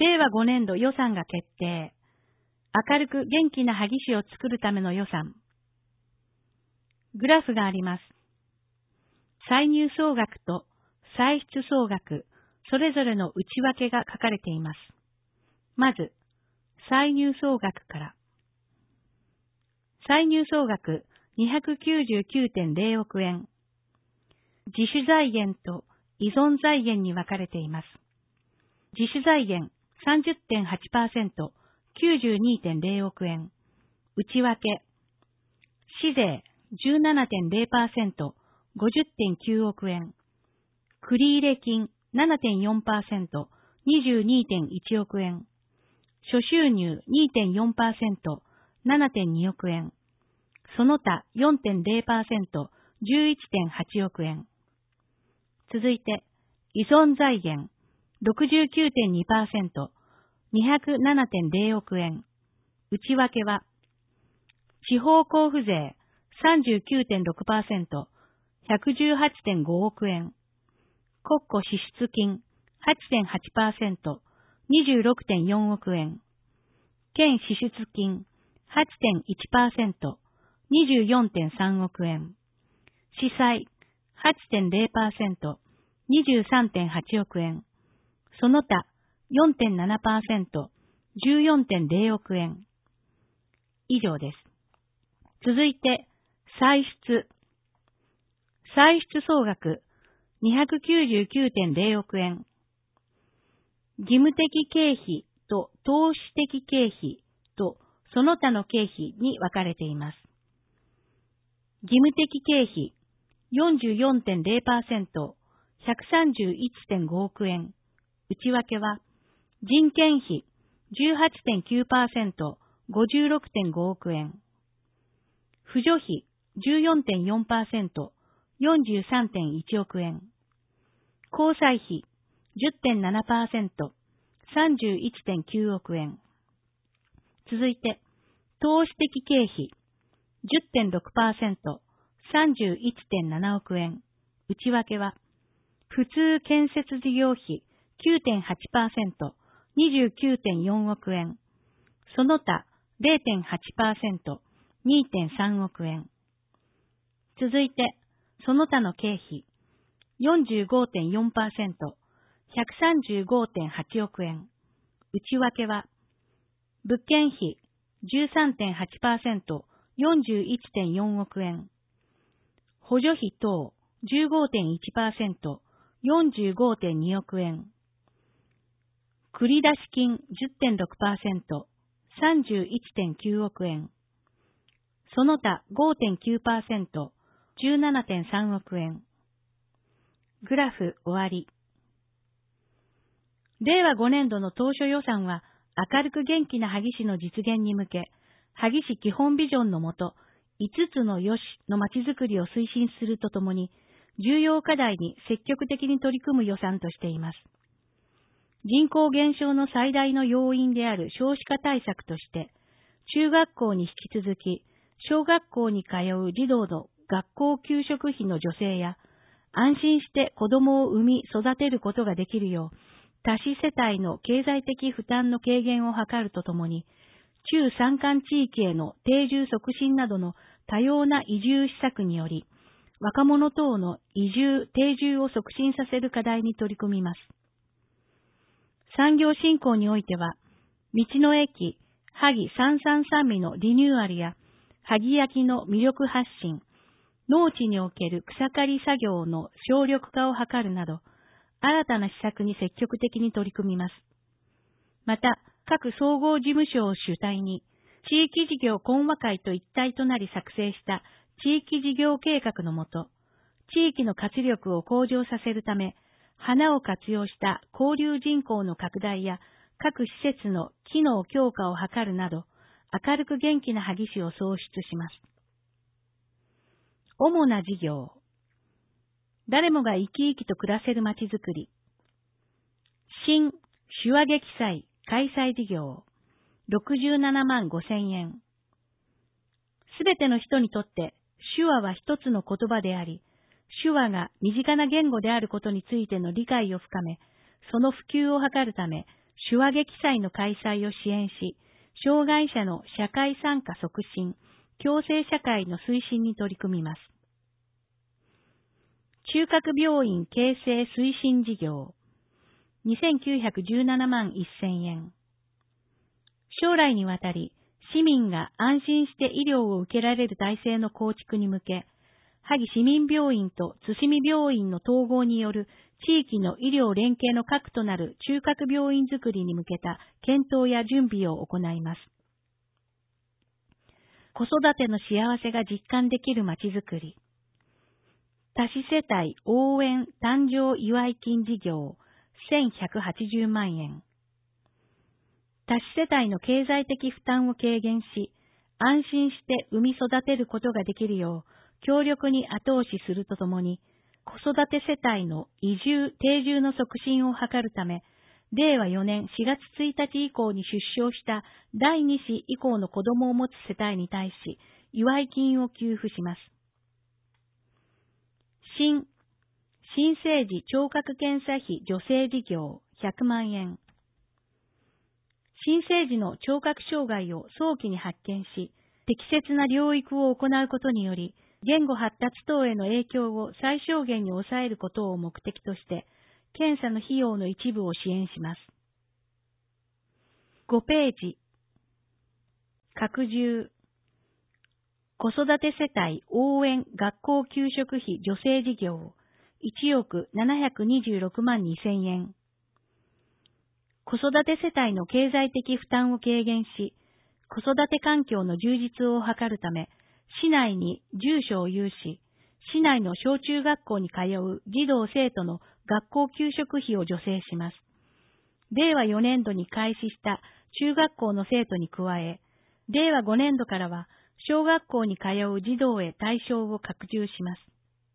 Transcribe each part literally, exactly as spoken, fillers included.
れいわごねんど予算が決定。明るく元気な萩市を作るための予算。グラフがあります。歳入総額と歳出総額、それぞれの内訳が書かれています。まず、歳入総額から。歳入総額 にひゃくきゅうじゅうきゅうてんゼロおくえん。自主財源と依存財源に分かれています。自主財源 さんじゅってんはちパーセント、きゅうじゅうにてんゼロおくえん。内訳。市税 じゅうななてんゼロパーセント、ごじゅってんきゅうおくえん。繰入金 ななてんよんパーセント、にじゅうにてんいちおくえん。諸収入 にてんよんパーセント、ななてんにおくえん。その他 よんてんゼロパーセント、じゅういちてんはちおくえん。続いて、依存財源 ろくじゅうきゅうてんにパーセント、にひゃくななてんゼロおくえん。内訳は、地方交付税 さんじゅうきゅうてんろくパーセント、ひゃくじゅうはちてんごおくえん。国庫支出金 はちてんはちパーセント、にじゅうろくてんよんおくえん。県支出金 はちてんいちパーセント、にじゅうよんてんさんおくえん。司債 はちてんゼロパーセント、にじゅうさんてんはちおくえん。その他 よんてんななパーセント、じゅうよんてんゼロおくえん。以上です。続いて、歳出。歳出総額 にひゃくきゅうじゅうきゅうてんゼロおくえん。義務的経費と投資的経費とその他の経費に分かれています。義務的経費 よんじゅうよんてんゼロパーセント、ひゃくさんじゅういちてんごおくえん。内訳は、人件費 じゅうはちてんきゅうパーセント、ごじゅうろくてんごおくえん。扶助費 じゅうよんてんよんパーセント、よんじゅうさんてんいちおくえん。交際費 じゅってんななパーセント、さんじゅういちてんきゅうおくえん。続いて、投資的経費 じゅってんろくパーセント、さんじゅういちてんななおくえん。内訳は、普通建設事業費 きゅうてんはちパーセント、にじゅうきゅうてんよんおくえん。その他 ゼロてんはちパーセント、にてんさんおくえん。続いて、その他の経費 よんじゅうごてんよんパーセント、ひゃくさんじゅうごてんはちおくえん。内訳は、物件費 じゅうさんてんはちパーセント、よんじゅういちてんよんおくえん。補助費等 じゅうごてんいちパーセント、よんじゅうごてんにおくえん。繰出金 じゅってんろくパーセント、さんじゅういちてんきゅうおくえん。その他 ごてんきゅうパーセント、じゅうななてんさんおくえん。グラフ終わり。れいわごねんどの当初予算は明るく元気な萩市の実現に向け、萩市基本ビジョンのもと、いつつのよしのまちづくりを推進するとともに、重要課題に積極的に取り組む予算としています。人口減少の最大の要因である少子化対策として、中学校に引き続き、小学校に通う児童の学校給食費の助成や、安心して子供を産み育てることができるよう、多子世帯の経済的負担の軽減を図るとともに、中山間地域への定住促進などの多様な移住施策により、若者等の移住・定住を促進させる課題に取り組みます。産業振興においては、道の駅、萩さんさんさんみのリニューアルや、萩焼きの魅力発信、農地における草刈り作業の省力化を図るなど、新たな施策に積極的に取り組みます。また、各総合事務所を主体に、地域事業懇話会と一体となり作成した地域事業計画のもと、地域の活力を向上させるため、花を活用した交流人口の拡大や各施設の機能強化を図るなど、明るく元気な萩市を創出します。主な事業。誰もが生き生きと暮らせるまちづくり。新手話劇祭開催事業。ろくじゅうななまんごせんえん。すべての人にとって手話は一つの言葉であり、手話が身近な言語であることについての理解を深め、その普及を図るため、 手話劇祭の開催を支援し、障害者の社会参加促進、共生社会の推進に取り組みます。中核病院形成推進事業、にせんきゅうひゃくじゅうななまんせんえん。将来にわたり、市民が安心して医療を受けられる体制の構築に向け、萩市民病院と津市民病院の統合による地域の医療連携の核となる中核病院づくりに向けた検討や準備を行います。子育ての幸せが実感できるまちづくり。多子世帯応援誕生祝い金事業せんひゃくはちじゅうまんえん。多子世帯の経済的負担を軽減し、安心して産み育てることができるよう、強力に後押しするとともに、子育て世帯の移住・定住の促進を図るため、れいわよねんしがつついたち以降に出生しただいに子以降の子供を持つ世帯に対し、祝い金を給付します。新、新生児聴覚検査費助成事業ひゃくまんえん。新生児の聴覚障害を早期に発見し、適切な療育を行うことにより、言語発達等への影響を最小限に抑えることを目的として、検査の費用の一部を支援します。ごページ。拡充。子育て世帯応援学校給食費助成事業いちおくななひゃくにじゅうろくまんにせんえん。子育て世帯の経済的負担を軽減し、子育て環境の充実を図るため、市内に住所を有し、市内の小中学校に通う児童生徒の学校給食費を助成します。れいわよねんどに開始した中学校の生徒に加え、れいわごねんどからは小学校に通う児童へ対象を拡充します。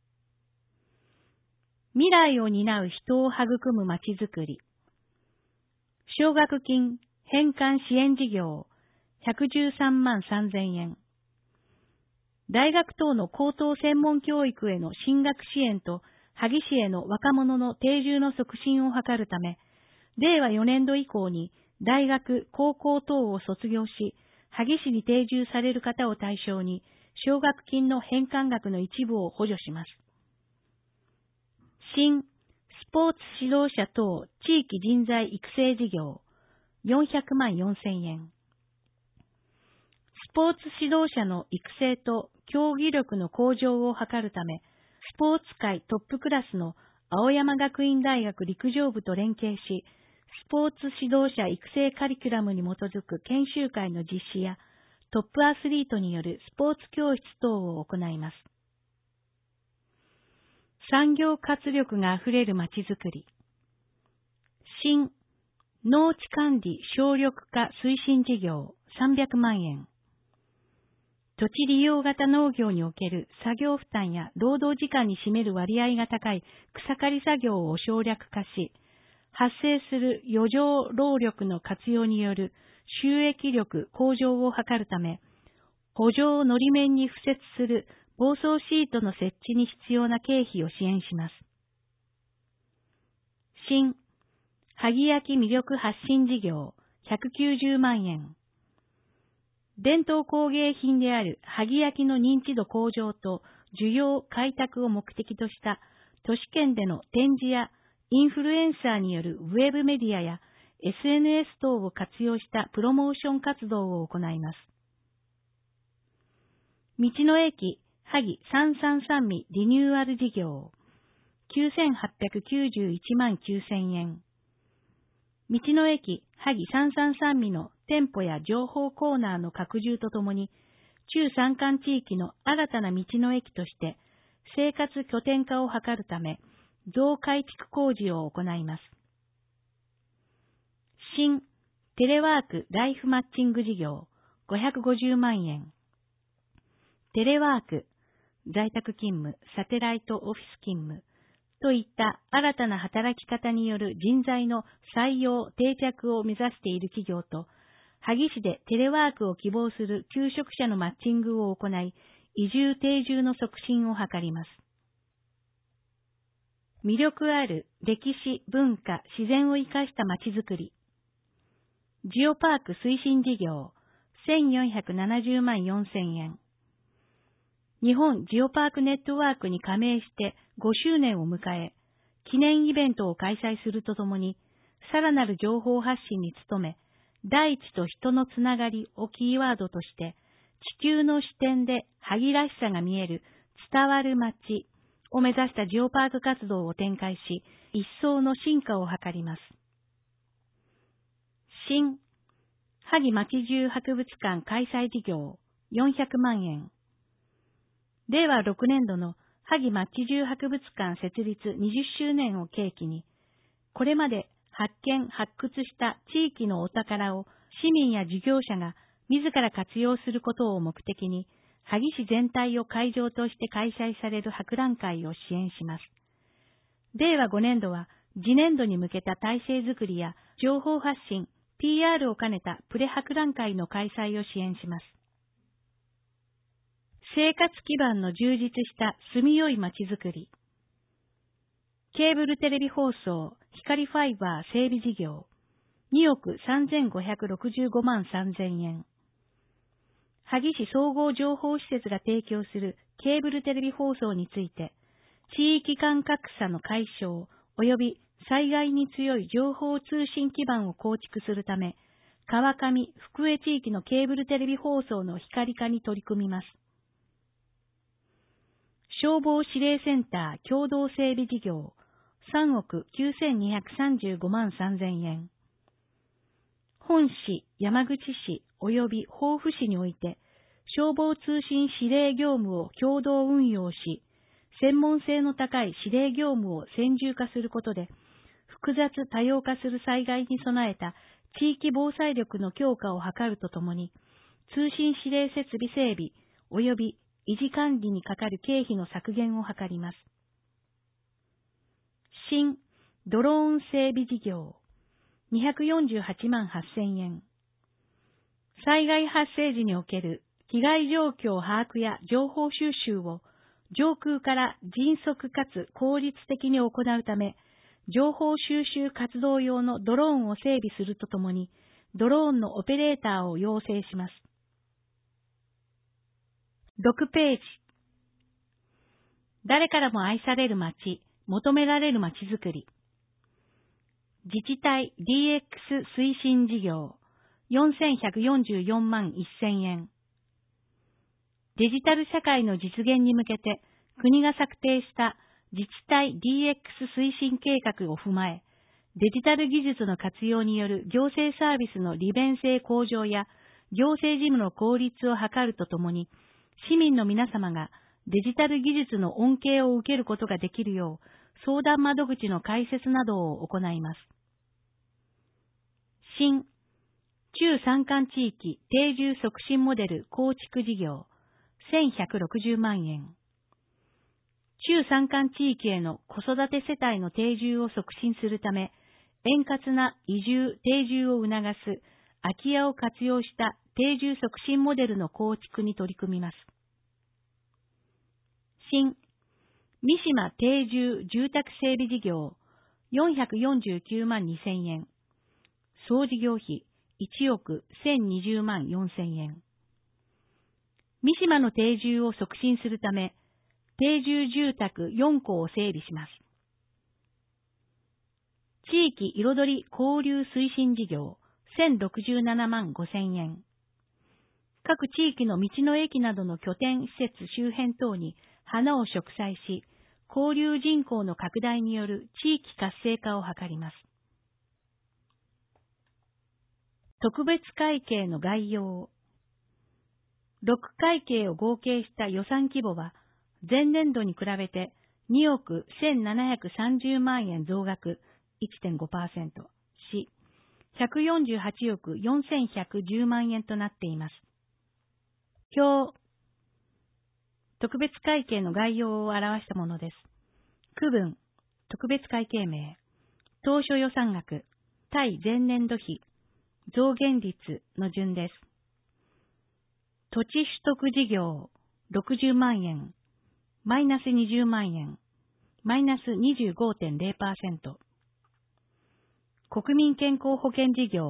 未来を担う人を育むまちづくり。奨学金返還支援事業ひゃくじゅうさんまんさんぜんえん。大学等の高等専門教育への進学支援と萩市への若者の定住の促進を図るため、れいわよねんど以降に大学、高校等を卒業し、萩市に定住される方を対象に、奨学金の返還額の一部を補助します。新、スポーツ指導者等地域人材育成事業よんひゃくまんよんせんえん。スポーツ指導者の育成と競技力の向上を図るため、スポーツ界トップクラスの青山学院大学陸上部と連携し、スポーツ指導者育成カリキュラムに基づく研修会の実施や、トップアスリートによるスポーツ教室等を行います。産業活力があふれるまちづくり。新、農地管理省力化推進事業さんびゃくまんえん。土地利用型農業における作業負担や労働時間に占める割合が高い草刈り作業を省略化し、発生する余剰労力の活用による収益力向上を図るため、補助のり面に敷設する防草シートの設置に必要な経費を支援します。新、萩焼魅力発信事業ひゃくきゅうじゅうまんえん。伝統工芸品である萩焼の認知度向上と需要開拓を目的とした都市圏での展示やインフルエンサーによるウェブメディアや エスエヌエス 等を活用したプロモーション活動を行います。道の駅萩さんさんさんみリニューアル事業きゅうせんはっぴゃくきゅうじゅういちまんきゅうせんえん。道の駅萩さんさんさんみの店舗や情報コーナーの拡充とともに、中山間地域の新たな道の駅として生活拠点化を図るため、増改築工事を行います。新、テレワークライフマッチング事業ごひゃくごじゅうまんえん。テレワーク、在宅勤務、サテライトオフィス勤務といった新たな働き方による人材の採用、定着を目指している企業と、萩市でテレワークを希望する求職者のマッチングを行い、移住定住の促進を図ります。魅力ある歴史、文化、自然を生かしたまちづくり。 ジオパーク推進事業せんよんひゃくななじゅうまんよんせんえん。日本ジオパークネットワークに加盟してごしゅうねんを迎え、記念イベントを開催するとともに、さらなる情報発信に努め、大地と人のつながりをキーワードとして、地球の視点で萩らしさが見える伝わる街を目指したジオパーク活動を展開し、一層の進化を図ります。新萩町中博物館開催事業よんひゃくまんえん。れいわろくねんどの萩町中博物館設立にじゅっしゅうねんを契機に、これまで発見・発掘した地域のお宝を市民や事業者が自ら活用することを目的に、萩市全体を会場として開催される博覧会を支援します。れいわごねんどは次年度に向けた体制づくりや情報発信、ピーアール を兼ねたプレ博覧会の開催を支援します。生活基盤の充実した住みよい街づくり。ケーブルテレビ放送光ファイバー整備事業におくさんぜんごひゃくろくじゅうごまんさんぜんえん。萩市総合情報施設が提供するケーブルテレビ放送について、地域間格差の解消及び災害に強い情報通信基盤を構築するため、川上、福江地域のケーブルテレビ放送の光化に取り組みます。消防指令センター共同整備事業さんおくきゅうせんにひゃくさんじゅうごまんさんぜんえん。本市、山口市及び防府市において消防通信指令業務を共同運用し、専門性の高い指令業務を専従化することで、複雑多様化する災害に備えた地域防災力の強化を図るとともに、通信指令設備整備及び維持管理にかかる経費の削減を図ります。新ドローン整備事業にひゃくよんじゅうはちまんはっせんえん。災害発生時における被害状況把握や情報収集を上空から迅速かつ効率的に行うため、情報収集活動用のドローンを整備するとともに、ドローンのオペレーターを養成します。ろくページ。誰からも愛される街、求められる街づくり。自治体 ディーエックス 推進事業よんせんひゃくよんじゅうよんまんせんえん。デジタル社会の実現に向けて国が策定した自治体 ディーエックス 推進計画を踏まえ、デジタル技術の活用による行政サービスの利便性向上や行政事務の効率を図るとともに、市民の皆様がデジタル技術の恩恵を受けることができるよう、相談窓口の開設などを行います。新中山間地域定住促進モデル構築事業せんひゃくろくじゅうまんえん。中山間地域への子育て世帯の定住を促進するため、円滑な移住・定住を促す空き家を活用した定住促進モデルの構築に取り組みます。新三島定住住宅整備事業よんひゃくよんじゅうきゅうまんにせんえん。総事業費いちおくせんにじゅうまんよんせんえん。三島の定住を促進するため、定住住宅よんこを整備します。地域彩り交流推進事業せんろくじゅうななまんごせんえん。各地域の道の駅などの拠点施設周辺等に花を植栽し、交流人口の拡大による地域活性化を図ります。特別会計の概要。ろくかいけいを合計した予算規模は、前年度に比べてにおくせんななひゃくさんじゅうまんえん増額 いってんごパーセント し、ひゃくよんじゅうはちおくよんせんひゃくじゅうまんえんとなっています。表。特別会計の概要を表したものです。区分、特別会計名、当初予算額、対前年度比、増減率の順です。土地取得事業、ろくじゅうまんえん、マイナスにじゅうまんえん、マイナス にじゅうごてんゼロパーセント。国民健康保険事業、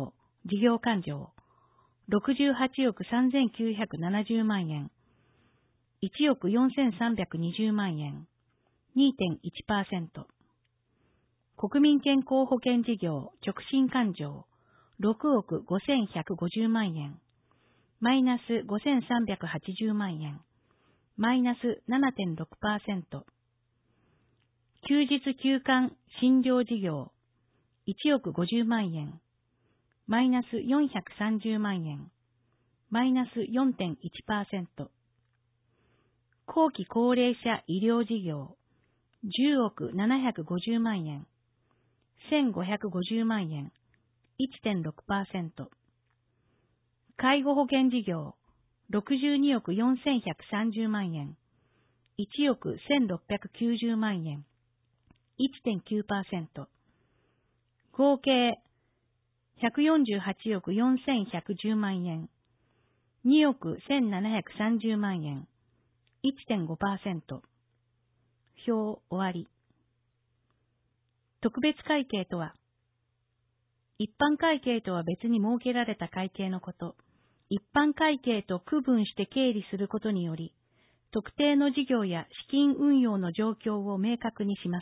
事業勘定、ろくじゅうはちおくさんぜんきゅうひゃくななじゅうまんえん、いちおくよんせんさんびゃくにじゅうまんえん、にてんいちパーセント。国民健康保険事業直進勘定、ろくおくごせんひゃくごじゅうまんえん、マイナスごせんさんびゃくはちじゅうまんえん、マイナス ななてんろくパーセント。休日休館診療事業、いちおくごじゅうまんえん、マイナスよんひゃくさんじゅうまんえん、マイナス よんてんいちパーセント。後期高齢者医療事業、じゅうおくななひゃくごじゅうまんえん、せんごひゃくごじゅうまんえん、いってんろくパーセント。介護保険事業、ろくじゅうにおくよんせんひゃくさんじゅうまんえん、いちおくせんろっぴゃくきゅうじゅうまんえん、いってんきゅうパーセント。合計、ひゃくよんじゅうはちおくよんせんひゃくじゅうまんえん、におくせんななひゃくさんじゅうまんえん、いってんごパーセント。表終わり。特別会計とは、一般会計とは別に設けられた会計のこと。一般会計と区分して経理することにより、特定の事業や資金運用の状況を明確にします。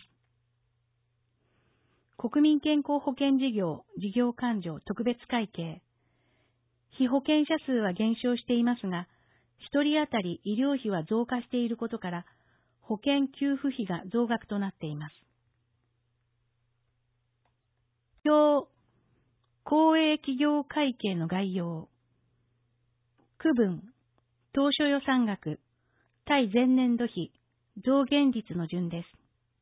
国民健康保険事業、事業勘定特別会計。被保険者数は減少していますが、一人当たり医療費は増加していることから、保険給付費が増額となっています。表、公営企業会計の概要。区分、当初予算額、対前年度比、増減率の順です。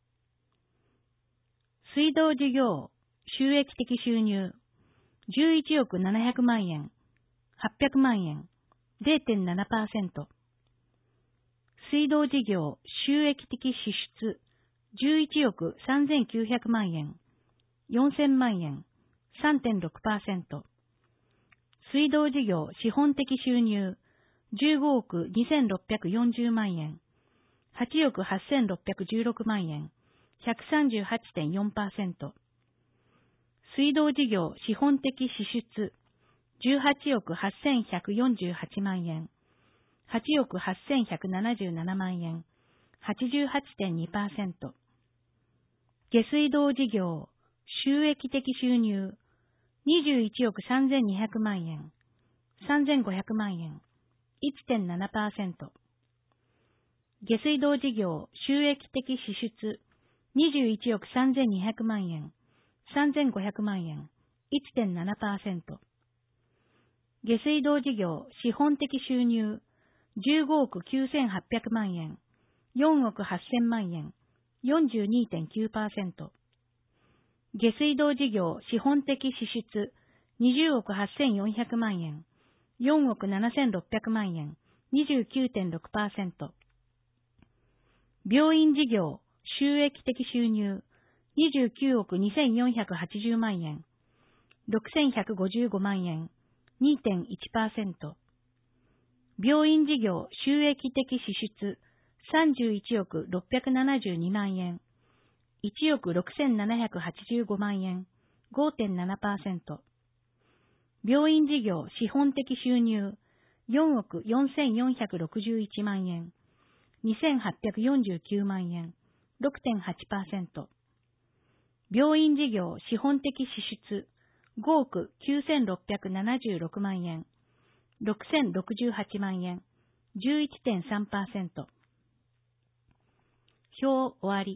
水道事業、収益的収入、じゅういちおくななひゃくまんえん、はっぴゃくまんえん、れいてんななパーセント。水道事業、収益的支出、じゅういちおくさんぜんきゅうひゃくまんえん、よんせんまんえん、さんてんろくパーセント。水道事業資本的収入、じゅうごおくにせんろっぴゃくよんじゅうまんえん、はちおくはっせんろっぴゃくじゅうろくまんえん、ひゃくさんじゅうはちてんよんパーセント。水道事業資本的支出、じゅうはちおくはっせんひゃくよんじゅうはちまんえん、はちおくはっせんひゃくななじゅうななまんえん、はちじゅうはちてんにパーセント。下水道事業、収益的収入、にじゅういちおくさんぜんにひゃくまんえん、さんぜんごひゃくまんえん、いってんななパーセント。下水道事業、収益的支出、にじゅういちおくさんぜんにひゃくまんえん、さんぜんごひゃくまんえん、いってんななパーセント。下水道事業、資本的収入、じゅうごおくきゅうせんはっぴゃくまんえん、よんおくはっせんまんえん、よんじゅうにてんきゅうパーセント。下水道事業資本的支出にじゅうおくはっせんよんひゃくまんえん、よんおくななせんろっぴゃくまんえん、にじゅうきゅうてんろくパーセント。病院事業収益的収入にじゅうきゅうおくにせんよんひゃくはちじゅうまんえん、ろくせんひゃくごじゅうごまんえん、にてんいちパーセント。病院事業収益的支出さんじゅういちおくろっぴゃくななじゅうにまんえん、いちおくろくせんななひゃくはちじゅうごまんえん、ごてんななパーセント。病院事業資本的収入よんおくよんせんよんひゃくろくじゅういちまんえん、にせんはっぴゃくよんじゅうきゅうまんえん、ろくてんはちパーセント。病院事業資本的支出ごおくきゅうせんろっぴゃくななじゅうろくまんえん、ろくせんろくじゅうはちまんえん、じゅういってんさんパーセント。表終わり。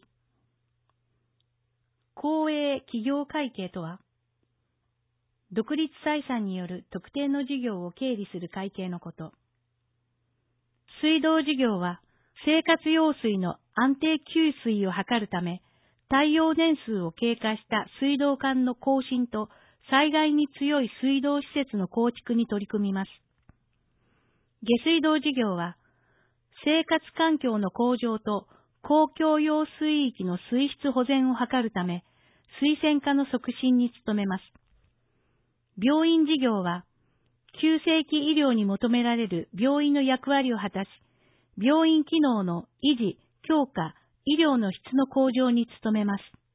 公営企業会計とは、独立採算による特定の事業を経理する会計のこと。水道事業は、生活用水の安定給水を図るため、耐用年数を経過した水道管の更新と災害に強い水道施設の構築に取り組みます。下水道事業は、生活環境の向上と公共用水域の水質保全を図るため、水洗化の促進に努めます。病院事業は、急性期医療に求められる病院の役割を果たし、病院機能の維持、強化、医療の質の向上に努めます。